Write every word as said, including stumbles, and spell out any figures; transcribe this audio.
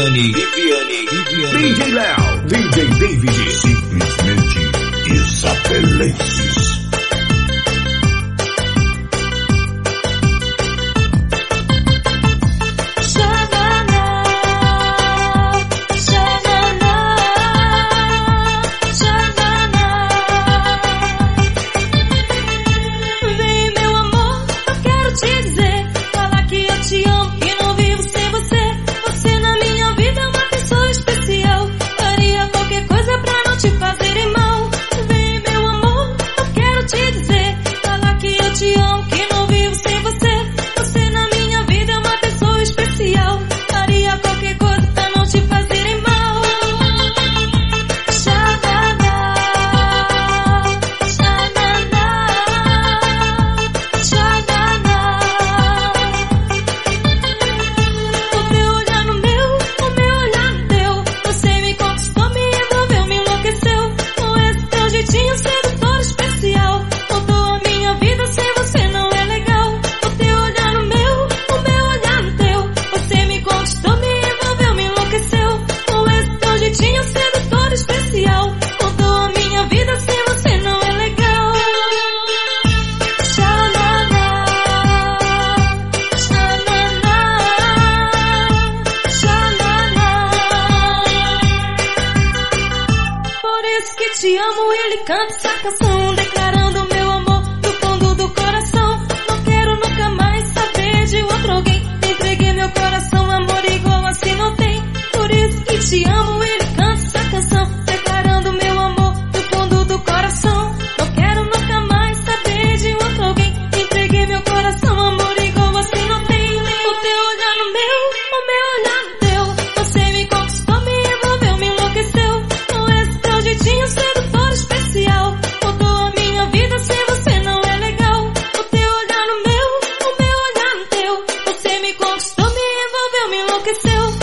Viviane, Viviane, Viviane, D J Léo, D J David, simplesmente isabelenses. Te amo, ele canta essa canção, declarando meu amor do fundo do coração. Não quero nunca mais saber de outro alguém. Entreguei meu coração, amor igual assim não tem. Por isso que te amo, ele canta essa canção, declarando meu amor do fundo do coração. Não quero nunca mais saber de outro alguém. Entreguei meu coração, amor igual assim não tem. O teu olhar no meu, o meu olhar no teu. Você me conquistou, me envolveu, me enlouqueceu. Com esse teu jeitinho sedutor especial. Mudou a minha vida, sem você não é legal. O teu olhar no meu, o meu olhar no teu. Você me conquistou, me envolveu, me enlouqueceu.